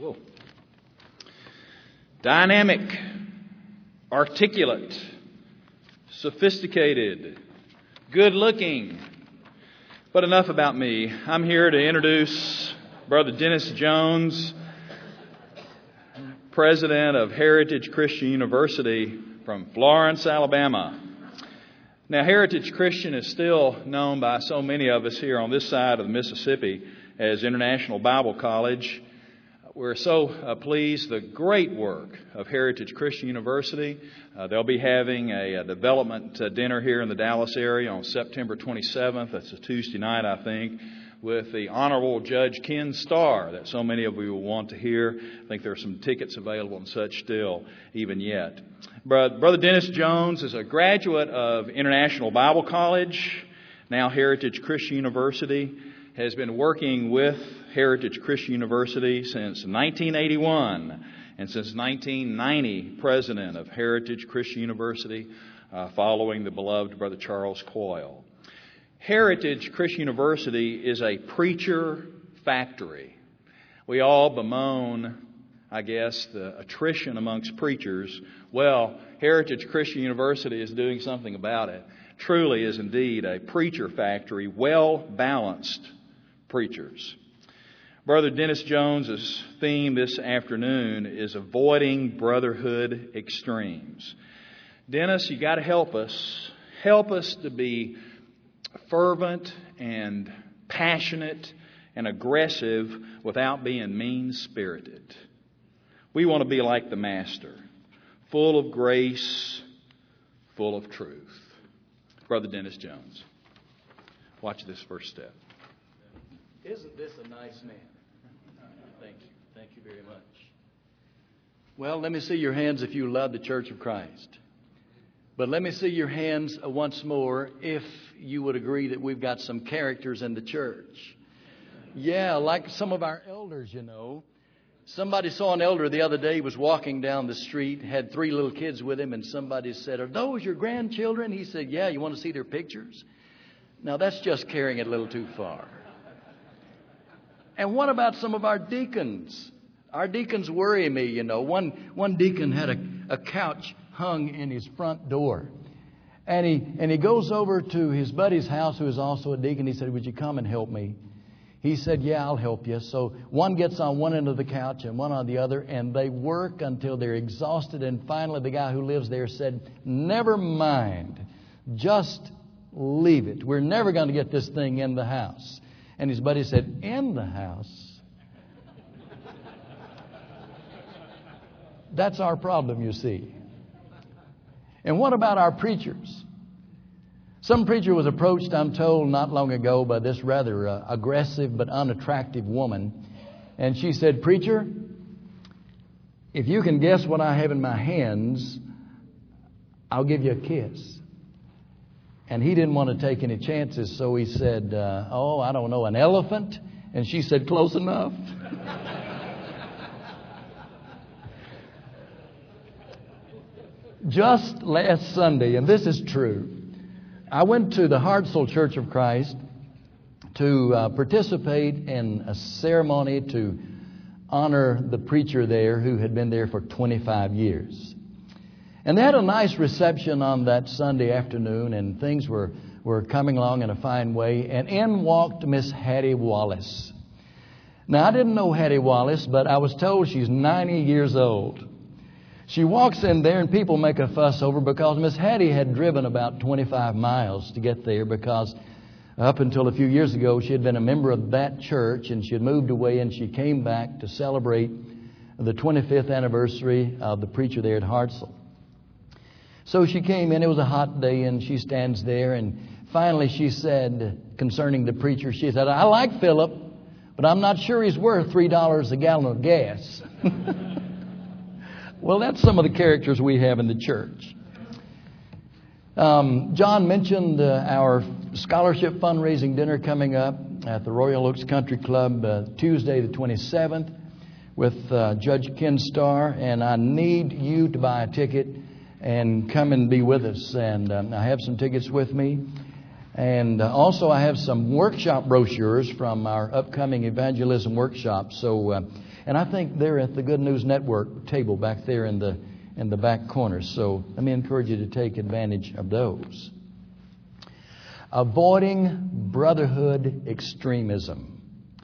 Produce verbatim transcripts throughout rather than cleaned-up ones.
Whoa. Dynamic, articulate, sophisticated, good-looking. But enough about me. I'm here to introduce Brother Dennis Jones, president of Heritage Christian University from Florence, Alabama. Now, Heritage Christian is still known by so many of us here on this side of the Mississippi as International Bible College. We're so uh, pleased the great work of Heritage Christian University. Uh, they'll be having a, a development uh, dinner here in the Dallas area on September twenty-seventh. That's a Tuesday night, I think, with the Honorable Judge Ken Starr that so many of you will want to hear. I think there are some tickets available and such still, even yet. Brother Dennis Jones is a graduate of International Bible College, now Heritage Christian University, has been working with Heritage Christian University since nineteen eighty-one, and since nineteen ninety, president of Heritage Christian University, uh, following the beloved Brother Charles Coyle. Heritage Christian University is a preacher factory. We all bemoan, I guess, the attrition amongst preachers. Well, Heritage Christian University is doing something about it. Truly is indeed a preacher factory, well-balanced preachers. Brother Dennis Jones' theme this afternoon is avoiding brotherhood extremes. Dennis, you got to help us. Help us to be fervent and passionate and aggressive without being mean-spirited. We want to be like the Master, full of grace, full of truth. Brother Dennis Jones, watch this first step. Isn't this a nice man? Thank you. Thank you very much. Well, let me see your hands if you love the Church of Christ. But let me see your hands once more if you would agree that we've got some characters in the church. Yeah, like some of our elders, you know. Somebody saw an elder the other day, was walking down the street, had three little kids with him, and somebody said, "Are those your grandchildren?" He said, "Yeah, you want to see their pictures?" Now, that's just carrying it a little too far. And what about some of our deacons? Our deacons worry me, you know. One one deacon had a, a couch hung in his front door. And he and he goes over to his buddy's house, who is also a deacon. He said, "Would you come and help me?" He said, "Yeah, I'll help you." So one gets on one end of the couch and one on the other, and they work until they're exhausted. And finally, the guy who lives there said, "Never mind. Just leave it. We're never going to get this thing in the house." And his buddy said, "In the house?" That's our problem, you see. And what about our preachers? Some preacher was approached, I'm told, not long ago by this rather uh, aggressive but unattractive woman. And she said, "Preacher, if you can guess what I have in my hands, I'll give you a kiss." And he didn't want to take any chances, so he said, uh, "Oh, I don't know, an elephant?" And she said, "Close enough." Just last Sunday, and this is true, I went to the Hartselle Church of Christ to uh, participate in a ceremony to honor the preacher there who had been there for twenty-five years. And they had a nice reception on that Sunday afternoon, and things were, were coming along in a fine way. And in walked Miss Hattie Wallace. Now, I didn't know Hattie Wallace, but I was told she's ninety years old. She walks in there, and people make a fuss over because Miss Hattie had driven about twenty-five miles to get there, because up until a few years ago, she had been a member of that church, and she had moved away, and she came back to celebrate the twenty-fifth anniversary of the preacher there at Hartselle. So she came in. It was a hot day, and she stands there, and finally she said concerning the preacher, she said, "I like Philip, but I'm not sure he's worth three dollars a gallon of gas." Well, that's some of the characters we have in the church. Um, John mentioned uh, our scholarship fundraising dinner coming up at the Royal Oaks Country Club uh, Tuesday the twenty-seventh with uh, Judge Ken Starr, and I need you to buy a ticket and come and be with us. And um, I have some tickets with me. And uh, also I have some workshop brochures from our upcoming evangelism workshop. So uh, And I think they're at the Good News Network table back there in the in the back corner. So let me encourage you to take advantage of those. Avoiding brotherhood extremism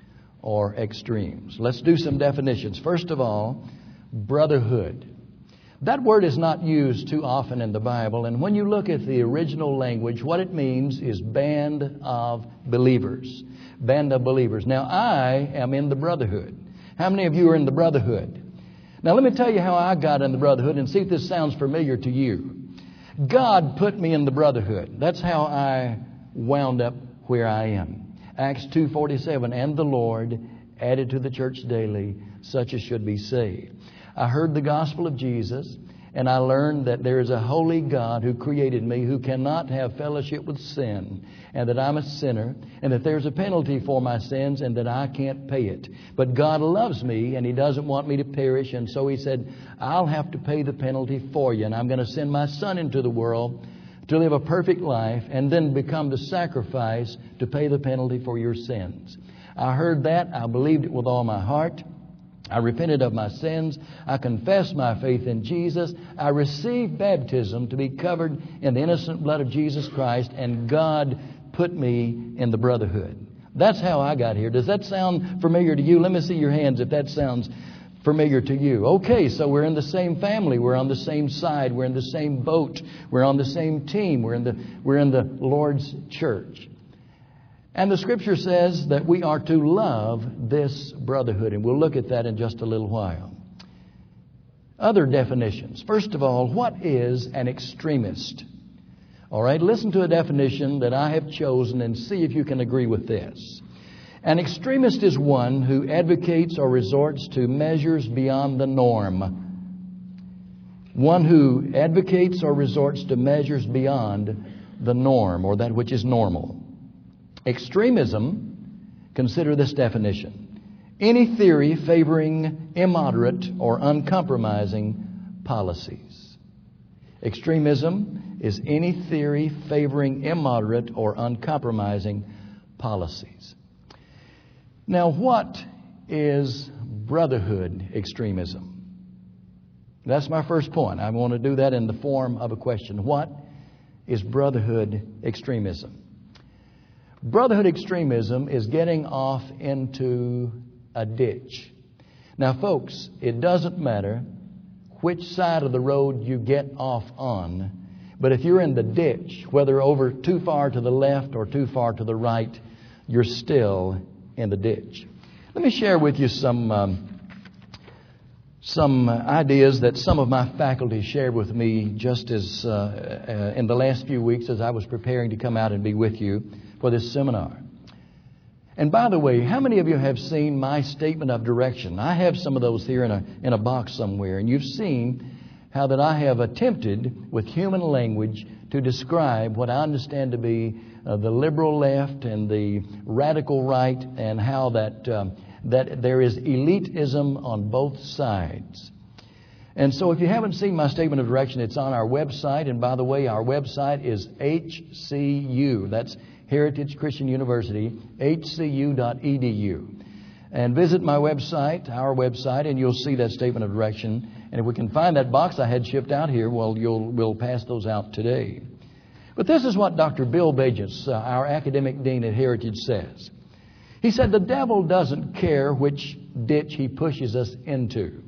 or extremes. Let's do some definitions. First of all, brotherhood. That word is not used too often in the Bible, and when you look at the original language, what it means is band of believers. Band of believers. Now, I am in the brotherhood. How many of you are in the brotherhood? Now, let me tell you how I got in the brotherhood and see if this sounds familiar to you. God put me in the brotherhood. That's how I wound up where I am. Acts two forty-seven, and the Lord added to the church daily such as should be saved. I heard the gospel of Jesus, and I learned that there is a holy God who created me, who cannot have fellowship with sin, and that I'm a sinner, and that there's a penalty for my sins, and that I can't pay it. But God loves me, and He doesn't want me to perish, and so He said, I'll have to pay the penalty for you, and I'm going to send my Son into the world to live a perfect life, and then become the sacrifice to pay the penalty for your sins. I heard that. I believed it with all my heart. I repented of my sins. I confessed my faith in Jesus. I received baptism to be covered in the innocent blood of Jesus Christ, and God put me in the brotherhood. That's how I got here. Does that sound familiar to you? Let me see your hands if that sounds familiar to you. Okay, so we're in the same family. We're on the same side. We're in the same boat. We're on the same team. We're in the, we're in the Lord's church. And the Scripture says that we are to love this brotherhood. And we'll look at that in just a little while. Other definitions. First of all, what is an extremist? All right, listen to a definition that I have chosen and see if you can agree with this. An extremist is one who advocates or resorts to measures beyond the norm. One who advocates or resorts to measures beyond the norm, or that which is normal. Extremism, consider this definition: any theory favoring immoderate or uncompromising policies. Extremism is any theory favoring immoderate or uncompromising policies. Now, what is brotherhood extremism? That's my first point. I want to do that in the form of a question. What is brotherhood extremism? Brotherhood extremism is getting off into a ditch. Now, folks, it doesn't matter which side of the road you get off on, but if you're in the ditch, whether over too far to the left or too far to the right, you're still in the ditch. Let me share with you some um, some ideas that some of my faculty shared with me just as uh, uh, in the last few weeks as I was preparing to come out and be with you for this seminar. And by the way, how many of you have seen my statement of direction? I have some of those here in a in a box somewhere, and you've seen how that I have attempted with human language to describe what I understand to be uh, the liberal left and the radical right, and how that um, that there is elitism on both sides. And so if you haven't seen my statement of direction, it's on our website. And by the way, our website is H C U. That's Heritage Christian University, H C U dot E D U. And visit my website, our website, and you'll see that statement of direction. And if we can find that box I had shipped out here, well, you'll we'll pass those out today. But this is what Doctor Bill Bages, uh, our academic dean at Heritage, says. He said, the devil doesn't care which ditch he pushes us into.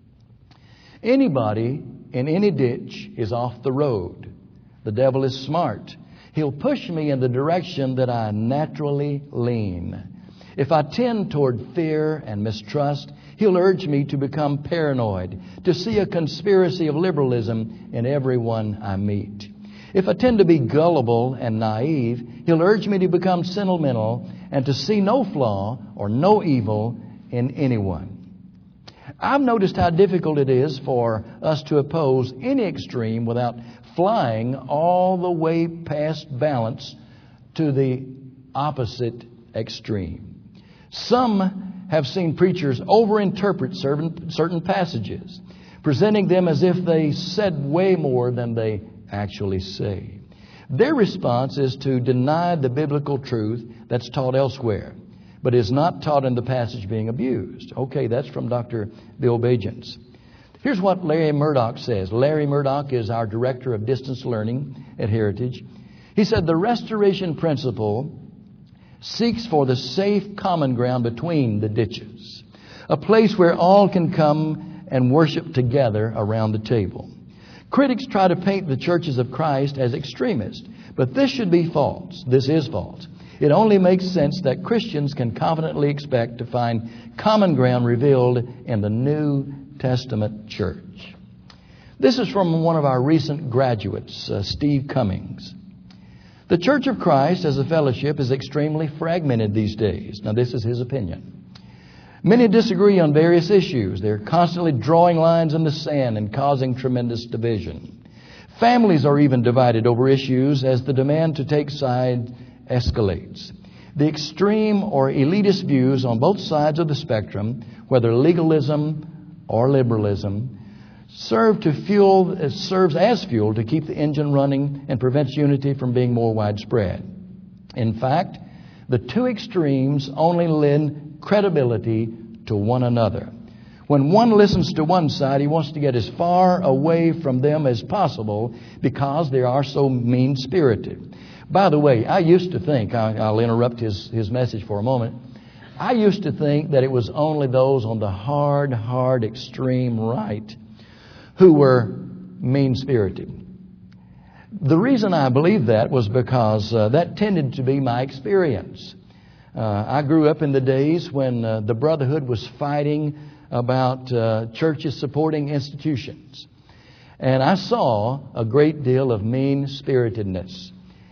Anybody in any ditch is off the road. The devil is smart. He'll push me in the direction that I naturally lean. If I tend toward fear and mistrust, he'll urge me to become paranoid, to see a conspiracy of liberalism in everyone I meet. If I tend to be gullible and naive, he'll urge me to become sentimental and to see no flaw or no evil in anyone. I've noticed how difficult it is for us to oppose any extreme without flying all the way past balance to the opposite extreme. Some have seen preachers overinterpret certain, certain passages, presenting them as if they said way more than they actually say. Their response is to deny the biblical truth that's taught elsewhere. but is not taught in the passage being abused. Okay, that's from Doctor Bill Bajans. Here's what Larry Murdoch says. Larry Murdoch is our director of distance learning at Heritage. He said, the restoration principle seeks for the safe common ground between the ditches, a place where all can come and worship together around the table. Critics try to paint the churches of Christ as extremist, but this should be false. This is false. It only makes sense that Christians can confidently expect to find common ground revealed in the New Testament church. This is from one of our recent graduates, uh, Steve Cummings. The Church of Christ as a fellowship is extremely fragmented these days. Now, this is his opinion. Many disagree on various issues. They're constantly drawing lines in the sand and causing tremendous division. Families are even divided over issues as the demand to take sides escalates. The extreme or elitist views on both sides of the spectrum, whether legalism or liberalism, serve to fuel, serves as fuel to keep the engine running and prevents unity from being more widespread. In fact, the two extremes only lend credibility to one another. When one listens to one side, he wants to get as far away from them as possible because they are so mean-spirited. By the way, I used to think, I'll interrupt his, his message for a moment, I used to think that it was only those on the hard, hard extreme right who were mean-spirited. The reason I believed that was because uh, that tended to be my experience. Uh, I grew up in the days when uh, the Brotherhood was fighting about uh, churches supporting institutions. And I saw a great deal of mean-spiritedness.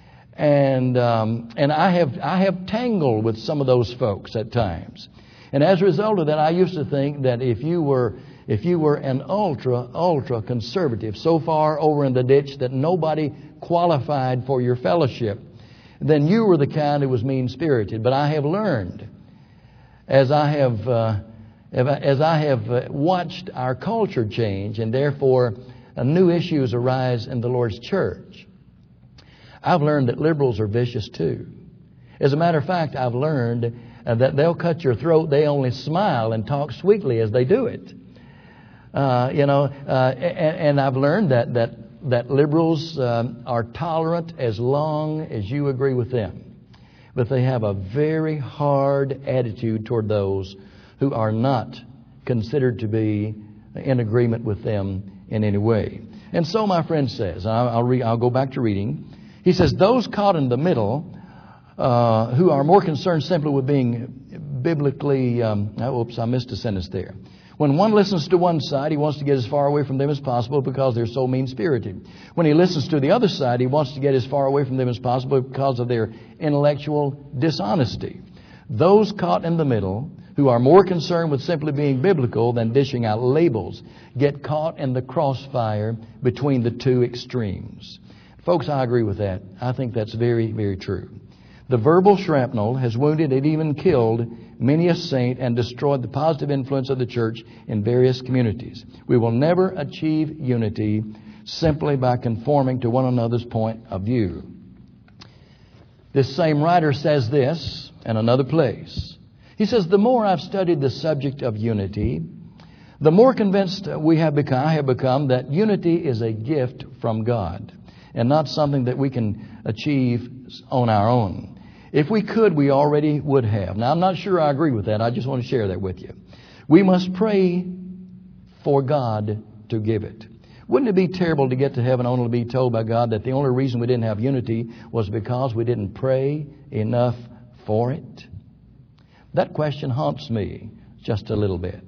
And um, and I have I have tangled with some of those folks at times. And as a result of that, I used to think that if you were if you were an ultra, ultra conservative, so far over in the ditch that nobody qualified for your fellowship, then you were the kind who was mean-spirited. But I have learned, as I have uh, as I have uh, watched our culture change, and therefore uh, new issues arise in the Lord's church, I've learned that liberals are vicious too. As a matter of fact, I've learned uh, that they'll cut your throat. They only smile and talk sweetly as they do it. Uh, you know, uh, and, and I've learned that that that liberals um, are tolerant as long as you agree with them, but they have a very hard attitude toward those who are not considered to be in agreement with them in any way. And so, my friend says, I'll I'll, re- I'll go back to reading. He says, those caught in the middle, uh, who are more concerned simply with being biblically, um, oh, oops, I missed a sentence there. When one listens to one side, he wants to get as far away from them as possible because they're so mean-spirited. When he listens to the other side, he wants to get as far away from them as possible because of their intellectual dishonesty. Those caught in the middle, who are more concerned with simply being biblical than dishing out labels, get caught in the crossfire between the two extremes. Folks, I agree with that. I think that's very, very true. The verbal shrapnel has wounded and even killed many a saint and destroyed the positive influence of the church in various communities. We will never achieve unity simply by conforming to one another's point of view. This same writer says this in another place. He says, the more I've studied the subject of unity, the more convinced we have become, I have become that unity is a gift from God and not something that we can achieve on our own. If we could, we already would have. Now, I'm not sure I agree with that. I just want to share that with you. We must pray for God to give it. Wouldn't it be terrible to get to heaven only to be told by God that the only reason we didn't have unity was because we didn't pray enough for it? That question haunts me just a little bit.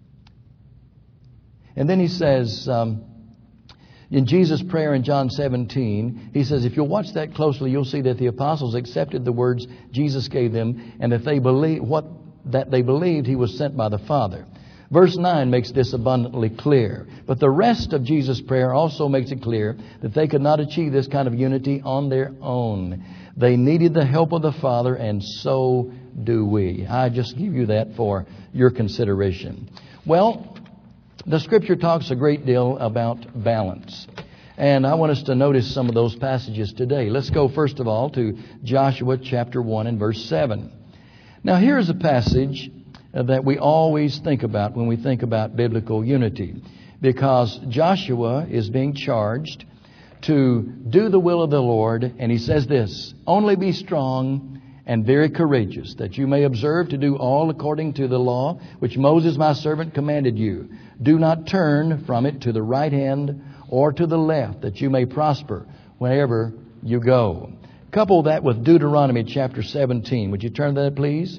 And then he says, um, in Jesus' prayer in John seventeen, he says, if you'll watch that closely, you'll see that the apostles accepted the words Jesus gave them, and that they believe what that they believed he was sent by the Father. Verse nine makes this abundantly clear. But the rest of Jesus' prayer also makes it clear that they could not achieve this kind of unity on their own. They needed the help of the Father, and so do we. I just give you that for your consideration. Well, the Scripture talks a great deal about balance. And I want us to notice some of those passages today. Let's go first of all to Joshua chapter one and verse seven. Now here's a passage uh, that we always think about when we think about biblical unity, because Joshua is being charged to do the will of the Lord, and he says this, "Only be strong and very courageous, that you may observe to do all according to the law which Moses my servant commanded you. Do not turn from it to the right hand or to the left, that you may prosper wherever you go." Couple that with Deuteronomy chapter seventeen. Would you turn to that, please?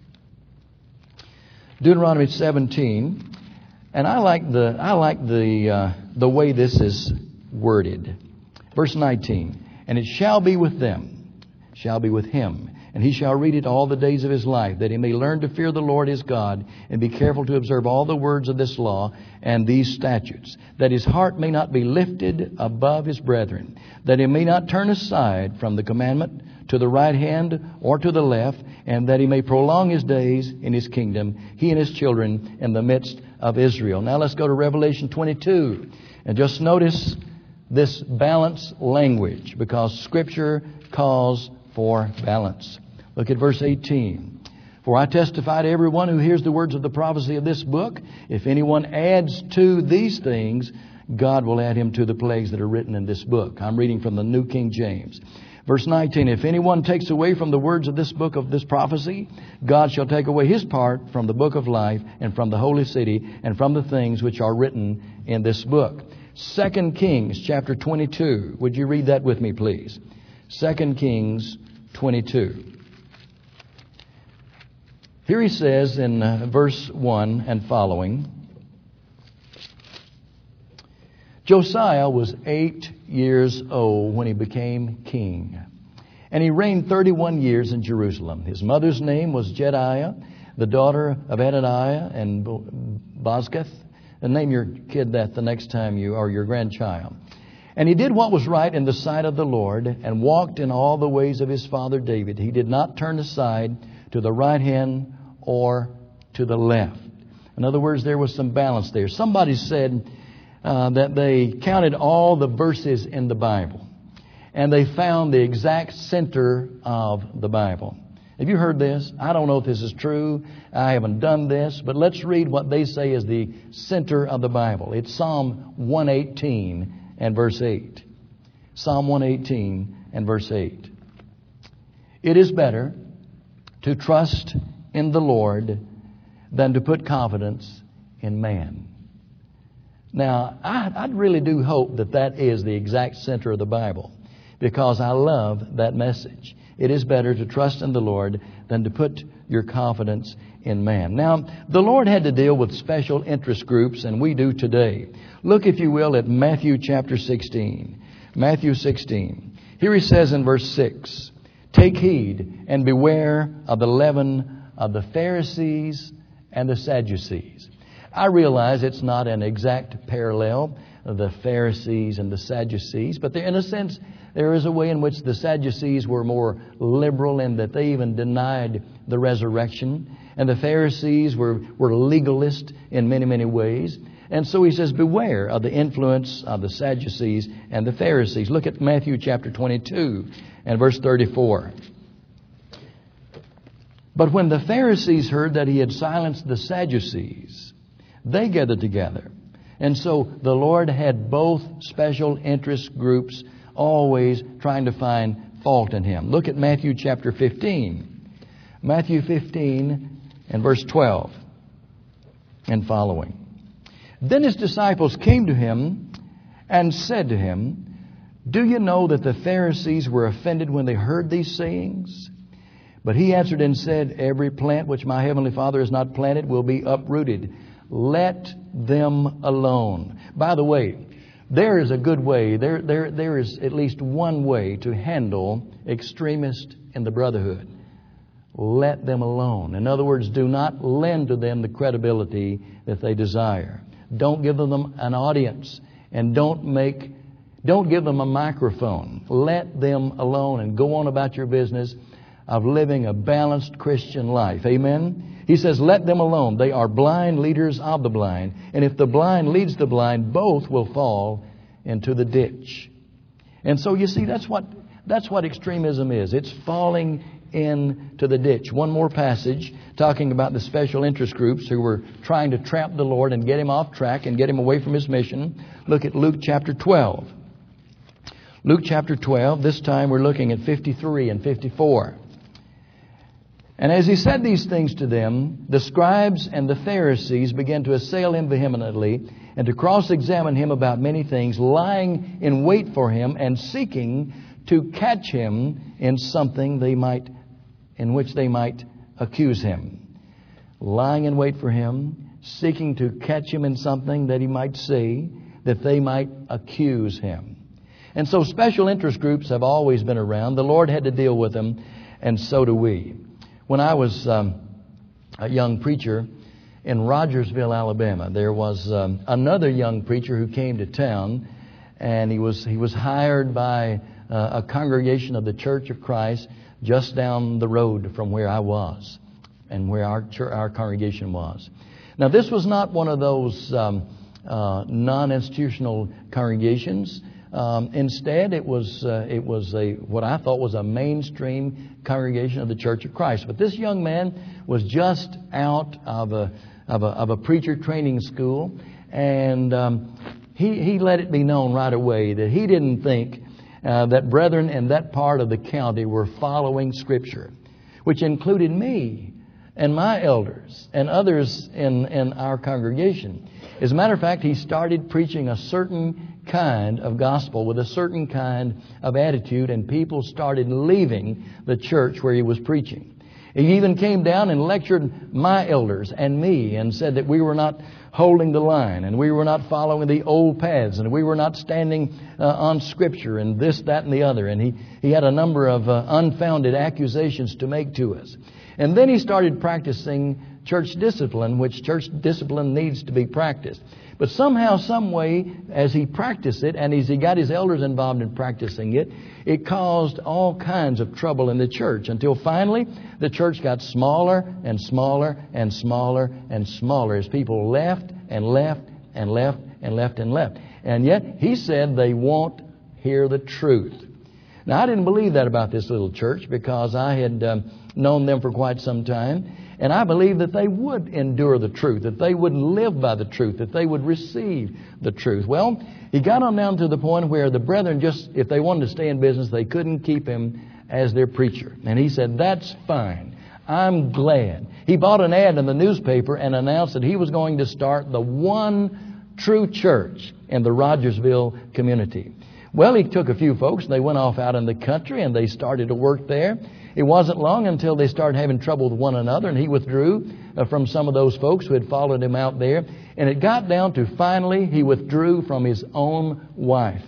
Deuteronomy seventeen. And I like the I like the uh, the way this is worded. Verse nineteen. "And it shall be with them, shall be with him, and he shall read it all the days of his life, that he may learn to fear the Lord his God, and be careful to observe all the words of this law and these statutes, that his heart may not be lifted above his brethren, that he may not turn aside from the commandment to the right hand or to the left, and that he may prolong his days in his kingdom, he and his children in the midst of Israel." Now let's go to Revelation twenty-two, and just notice this balanced language, because Scripture calls for balance. Look at verse eighteen. "For I testify to everyone who hears the words of the prophecy of this book, if anyone adds to these things, God will add him to the plagues that are written in this book." I'm reading from the New King James. Verse nineteen, "If anyone takes away from the words of this book of this prophecy, God shall take away his part from the book of life and from the holy city and from the things which are written in this book." Second Kings chapter twenty-two. Would you read that with me, please? Second Kings twenty-two. Here he says in uh, verse one and following, "Josiah was eight years old when he became king, and he reigned thirty-one years in Jerusalem. His mother's name was Jediah, the daughter of Adoniah and Bozkath." And name your kid that the next time you, or your grandchild. "And he did what was right in the sight of the Lord, and walked in all the ways of his father David. He did not turn aside to the right hand or to the left." In other words, there was some balance there. Somebody said uh, that they counted all the verses in the Bible, and they found the exact center of the Bible. Have you heard this? I don't know if this is true. I haven't done this, but let's read what they say is the center of the Bible. It's Psalm one eighteen and verse eight. Psalm one eighteen and verse eight. "It is better to trust in the Lord than to put confidence in man." Now, I, I really do hope that that is the exact center of the Bible, because I love that message. It is better to trust in the Lord than to put your confidence in man. Now, the Lord had to deal with special interest groups, and we do today. Look, if you will, at Matthew chapter sixteen. Matthew sixteen. Here he says in verse six, "Take heed and beware of the leaven of the Pharisees and the Sadducees." I realize it's not an exact parallel of the Pharisees and the Sadducees, but in a sense, there is a way in which the Sadducees were more liberal in that they even denied the resurrection. And the Pharisees were, were legalist in many, many ways. And so he says, beware of the influence of the Sadducees and the Pharisees. Look at Matthew chapter twenty-two and verse thirty-four. "But when the Pharisees heard that he had silenced the Sadducees, they gathered together." And so the Lord had both special interest groups always trying to find fault in him. Look at Matthew chapter fifteen. Matthew fifteen and verse twelve and following. "Then his disciples came to him and said to him, 'Do you know that the Pharisees were offended when they heard these sayings?' But he answered and said, 'Every plant which my heavenly Father has not planted will be uprooted. Let them alone.'" By the way, there is a good way, there, there, there is at least one way to handle extremists in the brotherhood. Let them alone. In other words, do not lend to them the credibility that they desire. Don't give them an audience, and don't make, don't give them a microphone. Let them alone and go on about your business of living a balanced Christian life. Amen? He says, let them alone. They are blind leaders of the blind. And if the blind leads the blind, both will fall into the ditch. And so you see, that's what, that's what extremism is. It's falling into the ditch. One more passage talking about the special interest groups who were trying to trap the Lord and get Him off track and get Him away from His mission. Look at Luke chapter twelve. Luke chapter twelve, this time we're looking at fifty-three and fifty-four. And as He said these things to them, the scribes and the Pharisees began to assail Him vehemently and to cross-examine Him about many things, lying in wait for Him and seeking to catch Him in something they might, in which they might accuse Him. Lying in wait for Him, seeking to catch Him in something that He might see, that they might accuse Him. And so special interest groups have always been around. The Lord had to deal with them, and so do we. When I was um, a young preacher in Rogersville, Alabama, there was um, another young preacher who came to town, and he was he was hired by uh, a congregation of the Church of Christ just down the road from where I was and where our church, our congregation was. Now, this was not one of those um, uh, non-institutional congregations. Um, instead, it was uh, it was a what I thought was a mainstream congregation of the Church of Christ. But this young man was just out of a of a, of a preacher training school, and um, he he let it be known right away that he didn't think uh, that brethren in that part of the county were following Scripture, which included me and my elders and others in in our congregation. As a matter of fact, he started preaching a certain kind of gospel with a certain kind of attitude, and people started leaving the church where he was preaching. He even came down and lectured my elders and me and said that we were not holding the line and we were not following the old paths and we were not standing uh, on Scripture and this, that, and the other. And he, he had a number of uh, unfounded accusations to make to us. And then he started practicing church discipline, which church discipline needs to be practiced. But somehow, some way, as he practiced it, and as he got his elders involved in practicing it, it caused all kinds of trouble in the church until finally the church got smaller and smaller and smaller and smaller as people left and left and left and left and left. And yet, he said they won't hear the truth. Now, I didn't believe that about this little church because I had um, known them for quite some time. And I believe that they would endure the truth, that they would live by the truth, that they would receive the truth. Well, he got on down to the point where the brethren just, if they wanted to stay in business, they couldn't keep him as their preacher. And he said, that's fine. I'm glad. He bought an ad in the newspaper and announced that he was going to start the one true church in the Rogersville community. Well, he took a few folks, and they went off out in the country, and they started to work there. It wasn't long until they started having trouble with one another, and he withdrew uh, from some of those folks who had followed him out there. And it got down to finally he withdrew from his own wife.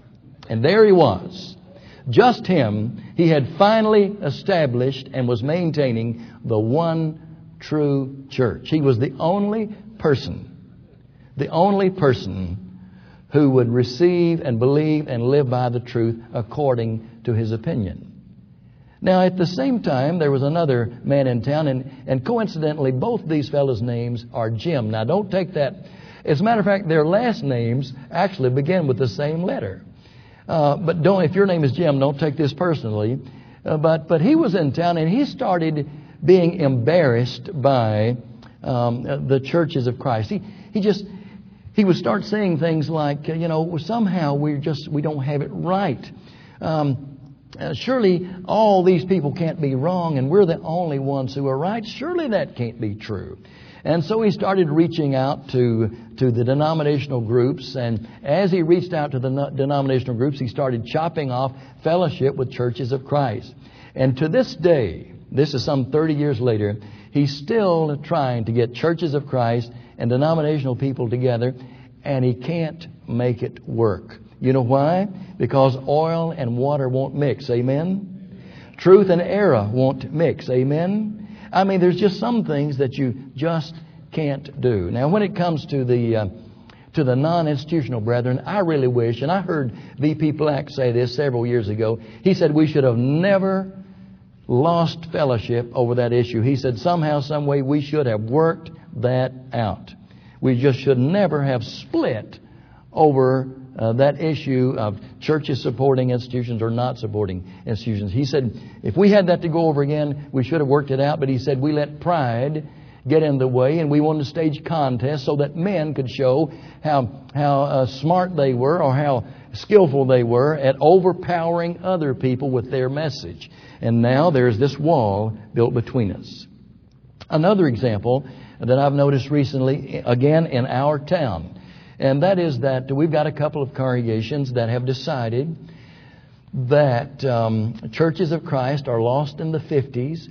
And there he was. Just him. He had finally established and was maintaining the one true church. He was the only person, the only person who would receive and believe and live by the truth according to his opinion. Now, at the same time, there was another man in town, and, and coincidentally, both these fellows' names are Jim. Now, don't take that. As a matter of fact, their last names actually begin with the same letter. Uh, but don't, if your name is Jim, don't take this personally. Uh, but but he was in town, and he started being embarrassed by um, the churches of Christ. He he just he would start saying things like, you know, somehow we just we don't have it right. Um, Uh, surely all these people can't be wrong and we're the only ones who are right. Surely that can't be true. And so he started reaching out to to the denominational groups, and as he reached out to the no- denominational groups, he started chopping off fellowship with churches of Christ. And to this day, this is some thirty years later, he's still trying to get churches of Christ and denominational people together, and he can't make it work. You know why? Because oil and water won't mix. Amen? Truth and error won't mix. Amen? I mean, there's just some things that you just can't do. Now, when it comes to the uh, to the non-institutional brethren, I really wish, and I heard V P Black say this several years ago. He said we should have never lost fellowship over that issue. He said somehow, some way, we should have worked that out. We just should never have split over uh, that issue of churches supporting institutions or not supporting institutions. He said, if we had that to go over again, we should have worked it out. But he said, we let pride get in the way, and we wanted to stage contests so that men could show how how uh, smart they were or how skillful they were at overpowering other people with their message. And now there's this wall built between us. Another example that I've noticed recently, again in our town, and that is that we've got a couple of congregations that have decided that um, churches of Christ are lost in the fifties,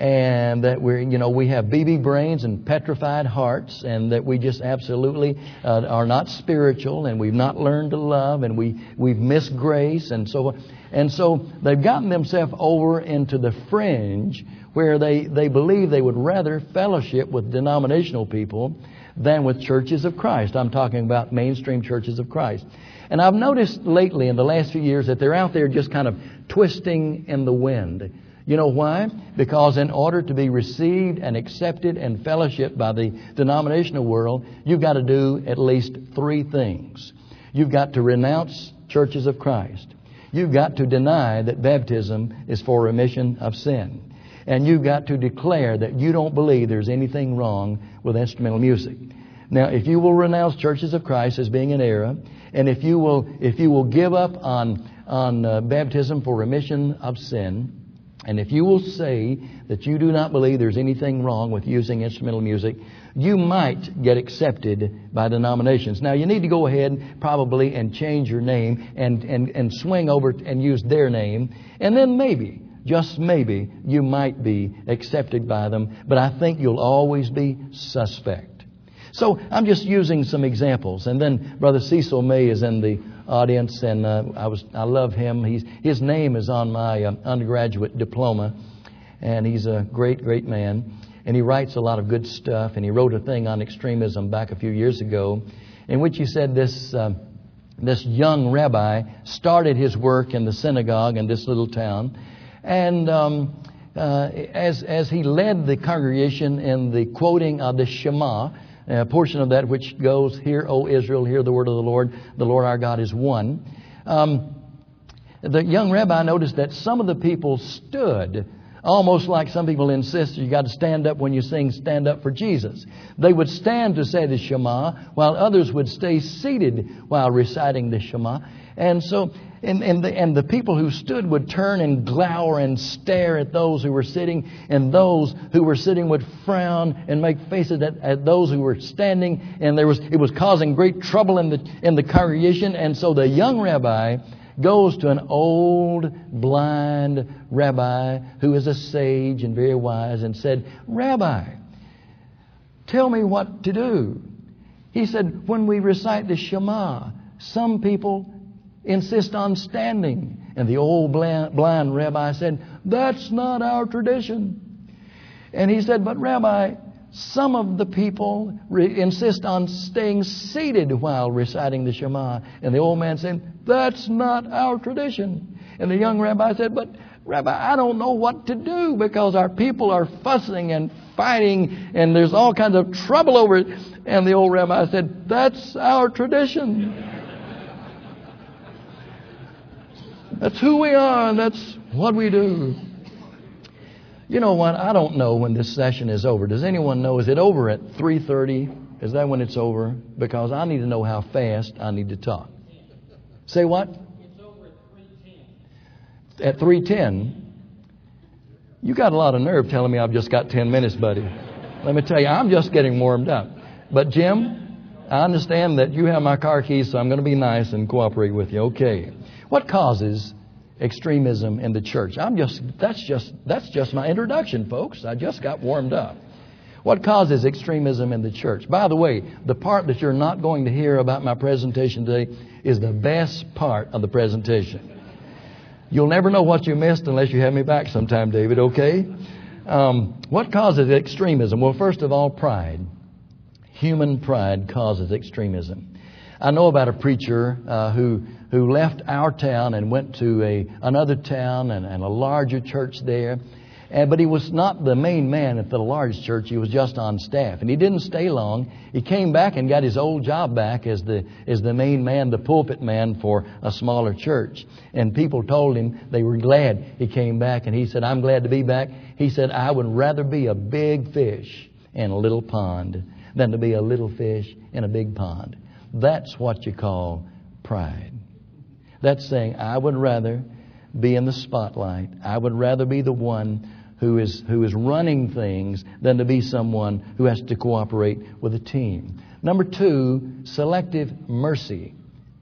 and that we're, you know, we have B B brains and petrified hearts, and that we just absolutely uh, are not spiritual, and we've not learned to love, and we we've missed grace, and so and so they've gotten themselves over into the fringe where they they believe they would rather fellowship with denominational people than with churches of Christ. I'm talking about mainstream churches of Christ. And I've noticed lately in the last few years that they're out there just kind of twisting in the wind. You know why? Because in order to be received and accepted and fellowshipped by the denominational world, you've got to do at least three things. You've got to renounce churches of Christ. You've got to deny that baptism is for remission of sin. And you've got to declare that you don't believe there's anything wrong with instrumental music. Now, if you will renounce churches of Christ as being an error, and if you will if you will give up on, on uh, baptism for remission of sin, and if you will say that you do not believe there's anything wrong with using instrumental music, you might get accepted by denominations. Now, you need to go ahead probably and change your name and, and, and swing over and use their name. And then maybe, just maybe, you might be accepted by them. But I think you'll always be suspect. So I'm just using some examples. And then Brother Cecil May is in the audience, and uh, I was I love him. He's his name is on my uh, undergraduate diploma, and he's a great great man, and he writes a lot of good stuff. And he wrote a thing on extremism back a few years ago, in which he said this uh, this young rabbi started his work in the synagogue in this little town, and um, uh, as as he led the congregation in the quoting of the Shema. A portion of that which goes, "Hear, O Israel, hear the word of the Lord. The Lord our God is one." Um, the young rabbi noticed that some of the people stood, almost like some people insist you got to stand up when you sing "Stand Up for Jesus." They would stand to say the Shema, while others would stay seated while reciting the Shema. And so, and, and, the, and the people who stood would turn and glower and stare at those who were sitting, and those who were sitting would frown and make faces at, at those who were standing. And there was it was causing great trouble in the in the congregation. And so the young rabbi goes to an old blind rabbi who is a sage and very wise, and said, "Rabbi, tell me what to do." He said, "When we recite the Shema, some people insist on standing." And the old blind, blind rabbi said, "That's not our tradition." And he said, "But Rabbi, some of the people re- insist on staying seated while reciting the Shema." And the old man said, "That's not our tradition." And the young rabbi said, "But Rabbi, I don't know what to do because our people are fussing and fighting and there's all kinds of trouble over it." And the old rabbi said, "That's our tradition. That's who we are, and that's what we do." You know what? I don't know when this session is over. Does anyone know? Is it over at three thirty? Is that when it's over? Because I need to know how fast I need to talk. Say what? It's over at three ten. At three ten? You got a lot of nerve telling me I've just got ten minutes, buddy. Let me tell you, I'm just getting warmed up. But Jim, I understand that you have my car keys, so I'm going to be nice and cooperate with you. Okay. What causes extremism in the church? I'm just that's just that's just my introduction, folks. I just got warmed up. What causes extremism in the church? By the way, the part that you're not going to hear about my presentation today is the best part of the presentation. You'll never know what you missed unless you have me back sometime, David, okay? Um, what causes extremism? Well, first of all, pride. Human pride causes extremism. I know about a preacher uh, who who left our town and went to a another town and, and a larger church there. And, but he was not the main man at the large church. He was just on staff. And he didn't stay long. He came back and got his old job back as the as the main man, the pulpit man for a smaller church. And people told him they were glad he came back. And he said, I'm glad to be back. He said, I would rather be a big fish in a little pond than to be a little fish in a big pond. That's what you call pride. That's saying, I would rather be in the spotlight. I would rather be the one who is who is running things than to be someone who has to cooperate with a team. Number two, selective mercy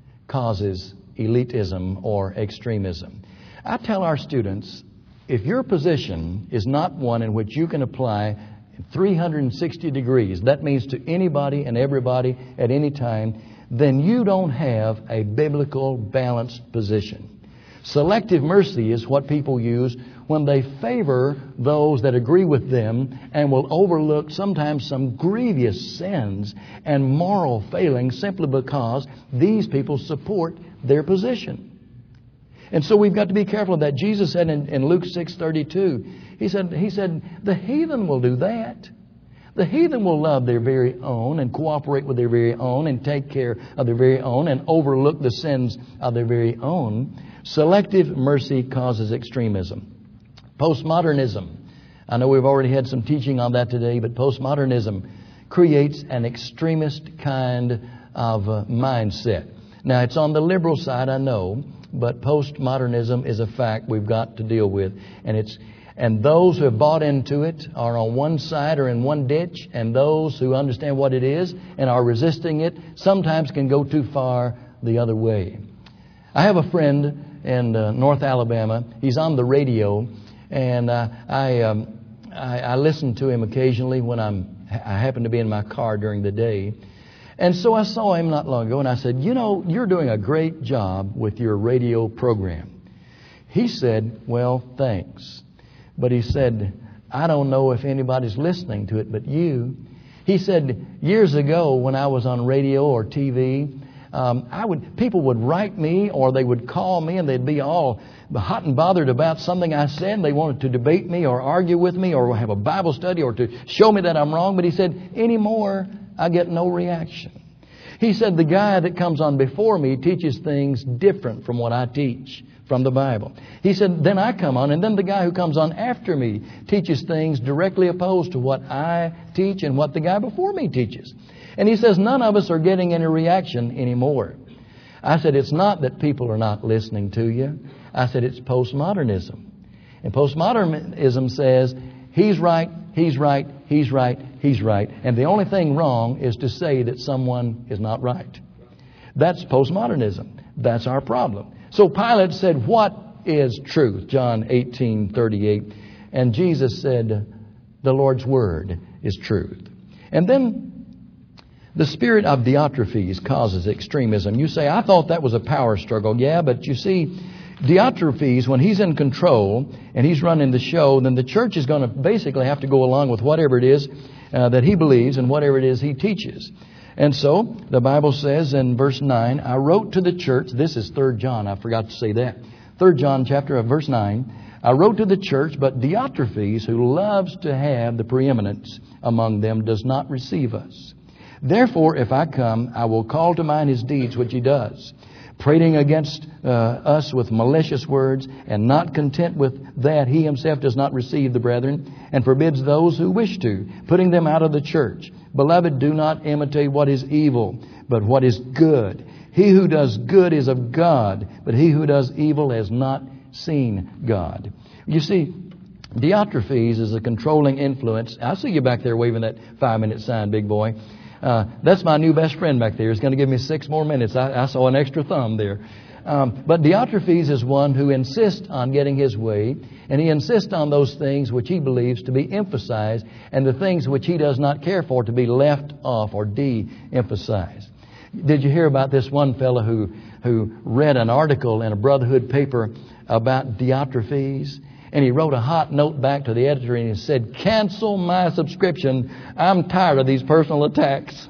causes elitism or extremism. I tell our students, if your position is not one in which you can apply three hundred sixty degrees, that means to anybody and everybody at any time, then you don't have a biblical balanced position. Selective mercy is what people use when they favor those that agree with them and will overlook sometimes some grievous sins and moral failings simply because these people support their position. And so we've got to be careful of that. Jesus said in, in Luke six thirty-two, he said, he said, the heathen will do that. The heathen will love their very own and cooperate with their very own and take care of their very own and overlook the sins of their very own. Selective mercy causes extremism. Postmodernism. I know we've already had some teaching on that today, but postmodernism creates an extremist kind of uh, mindset. Now, it's on the liberal side, I know, but postmodernism is a fact we've got to deal with. And it's and those who have bought into it are on one side or in one ditch, and those who understand what it is and are resisting it sometimes can go too far the other way. I have a friend in uh, North Alabama. He's on the radio, and uh, I, um, I I listen to him occasionally when I'm I happen to be in my car during the day. And so I saw him not long ago, and I said, you know, you're doing a great job with your radio program. He said, well, thanks. But he said, I don't know if anybody's listening to it but you. He said, years ago when I was on radio or T V, um, I would people would write me or they would call me and they'd be all hot and bothered about something I said. They wanted to debate me or argue with me or have a Bible study or to show me that I'm wrong. But he said, anymore, I get no reaction. He said, the guy that comes on before me teaches things different from what I teach from the Bible. He said, then I come on, and then the guy who comes on after me teaches things directly opposed to what I teach and what the guy before me teaches. And he says, none of us are getting any reaction anymore. I said, it's not that people are not listening to you. I said, it's postmodernism. And postmodernism says, he's right, he's right, he's right, he's right. And the only thing wrong is to say that someone is not right. That's postmodernism. That's our problem. So Pilate said, what is truth? John eighteen thirty-eight. And Jesus said, the Lord's word is truth. And then the spirit of Diotrephes causes extremism. You say, I thought that was a power struggle. Yeah, but you see, Diotrephes, when he's in control and he's running the show, then the church is going to basically have to go along with whatever it is uh, that he believes and whatever it is he teaches. And so the Bible says in verse nine, I wrote to the church. This is Third John. I forgot to say that. Third John chapter of verse nine. I wrote to the church, but Diotrephes, who loves to have the preeminence among them, does not receive us. Therefore, if I come, I will call to mind his deeds, which he does, prating against uh, us with malicious words, and not content with that, he himself does not receive the brethren, and forbids those who wish to, putting them out of the church. Beloved, do not imitate what is evil, but what is good. He who does good is of God, but he who does evil has not seen God. You see, Diotrephes is a controlling influence. I see you back there waving that five-minute sign, big boy. Uh, that's my new best friend back there. He's going to give me six more minutes. I, I saw an extra thumb there. Um, but Diotrephes is one who insists on getting his way, and he insists on those things which he believes to be emphasized, and the things which he does not care for to be left off or de-emphasized. Did you hear about this one fellow who, who read an article in a Brotherhood paper about Diotrephes? And he wrote a hot note back to the editor and he said, cancel my subscription. I'm tired of these personal attacks.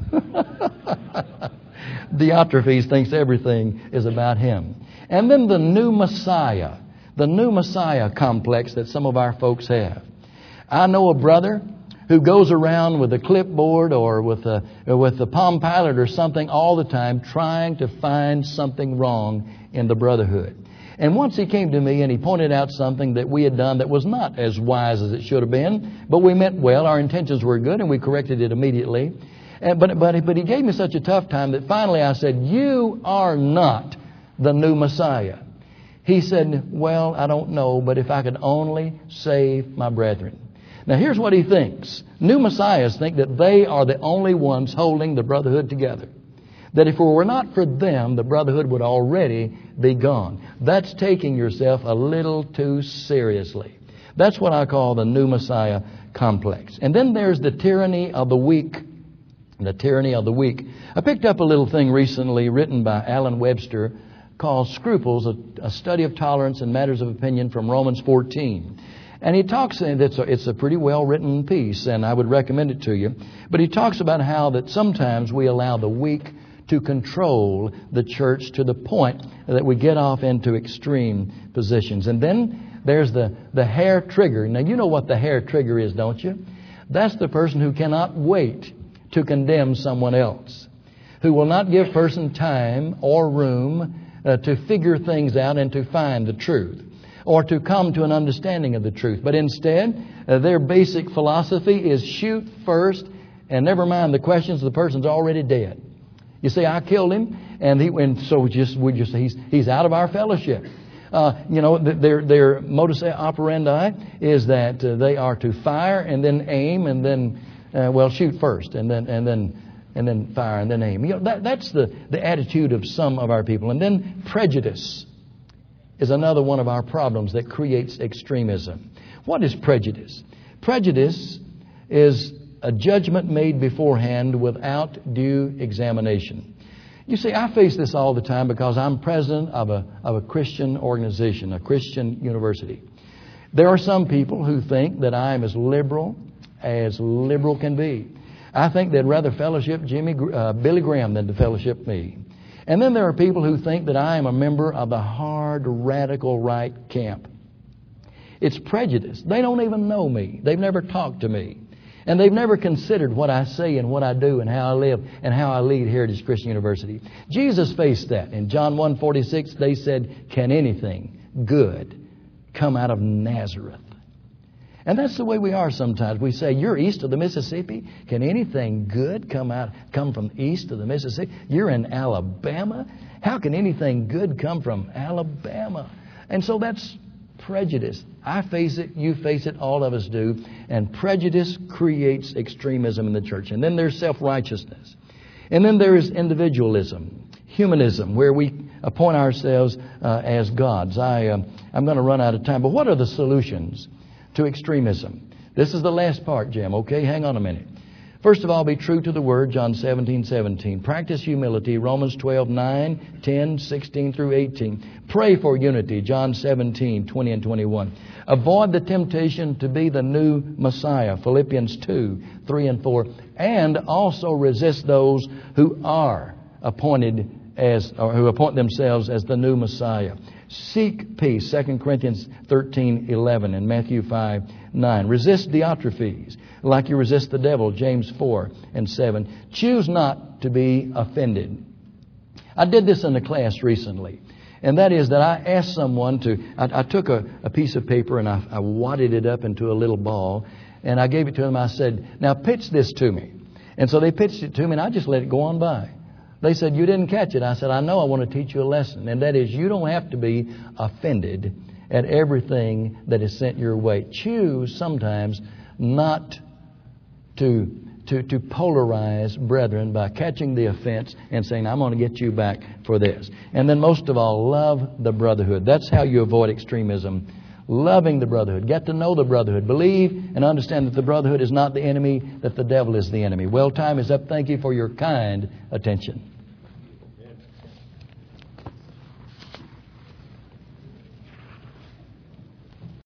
Diotrephes thinks everything is about him. And then the new Messiah, the new Messiah complex that some of our folks have. I know a brother who goes around with a clipboard or with a, with a Palm Pilot or something all the time trying to find something wrong in the brotherhood. And once he came to me and he pointed out something that we had done that was not as wise as it should have been, but we meant well, our intentions were good, and we corrected it immediately. And, but, but, but he gave me such a tough time that finally I said, "You are not the new Messiah." He said, "Well, I don't know, but if I could only save my brethren." Now here's what he thinks. New Messiahs think that they are the only ones holding the brotherhood together. That if it were not for them, the brotherhood would already be gone. That's taking yourself a little too seriously. That's what I call the new Messiah complex. And then there's the tyranny of the weak. The tyranny of the weak. I picked up a little thing recently written by Alan Webster called Scruples, a, a study of tolerance and matters of opinion from Romans fourteen. And he talks, and it's a, it's a pretty well-written piece, and I would recommend it to you. But he talks about how that sometimes we allow the weak to control the church to the point that we get off into extreme positions. And then there's the, the hair trigger. Now, you know what the hair trigger is, don't you? That's the person who cannot wait to condemn someone else, who will not give person time or room uh, to figure things out and to find the truth, or to come to an understanding of the truth. But instead, uh, their basic philosophy is shoot first and never mind the questions. The person's already dead. You see, I killed him, and he and so we just we just he's he's out of our fellowship. Uh, you know, their their modus operandi is that uh, they are to fire and then aim and then uh, well shoot first and then and then and then fire and then aim. You know, that that's the the attitude of some of our people. And then prejudice is another one of our problems that creates extremism. What is prejudice? Prejudice is a judgment made beforehand without due examination. You see, I face this all the time because I'm president of a of a Christian organization, a Christian university. There are some people who think that I'm as liberal as liberal can be. I think they'd rather fellowship Jimmy uh, Billy Graham than to fellowship me. And then there are people who think that I am a member of the hard, radical right camp. It's prejudice. They don't even know me. They've never talked to me. And they've never considered what I say and what I do and how I live and how I lead Heritage Christian University. Jesus faced that. In John one forty-six, they said, "Can anything good come out of Nazareth?" And that's the way we are sometimes. We say, "You're east of the Mississippi. Can anything good come out, come from east of the Mississippi? You're in Alabama. How can anything good come from Alabama?" And so that's prejudice. I face it, you face it, all of us do. And prejudice creates extremism in the church. And then there's self-righteousness. And then there is individualism, humanism, where we appoint ourselves uh, as gods. I, uh, I'm going to run out of time. But what are the solutions to extremism? This is the last part, Jim. Okay, hang on a minute. First of all, be true to the Word, John seventeen seventeen. Practice humility, Romans twelve nine, ten, sixteen through eighteen. Pray for unity, John seventeen twenty and twenty-one. Avoid the temptation to be the new Messiah, Philippians two three and four. And also resist those who are appointed as, or who appoint themselves as the new Messiah. Seek peace, Second Corinthians thirteen eleven and Matthew five nine. Resist Diotrephes, like you resist the devil, James four and seven. Choose not to be offended. I did this in a class recently, and that is that I asked someone to, I, I took a, a piece of paper and I, I wadded it up into a little ball, and I gave it to them. I said, "Now pitch this to me." And so they pitched it to me, and I just let it go on by. They said, "You didn't catch it." I said, "I know. I want to teach you a lesson. And that is, you don't have to be offended at everything that is sent your way. Choose sometimes not to, to, to polarize brethren by catching the offense and saying, "I'm going to get you back for this." And then most of all, love the brotherhood. That's how you avoid extremism. Loving the brotherhood. Get to know the brotherhood. Believe and understand that the brotherhood is not the enemy, that the devil is the enemy. Well, time is up. Thank you for your kind attention.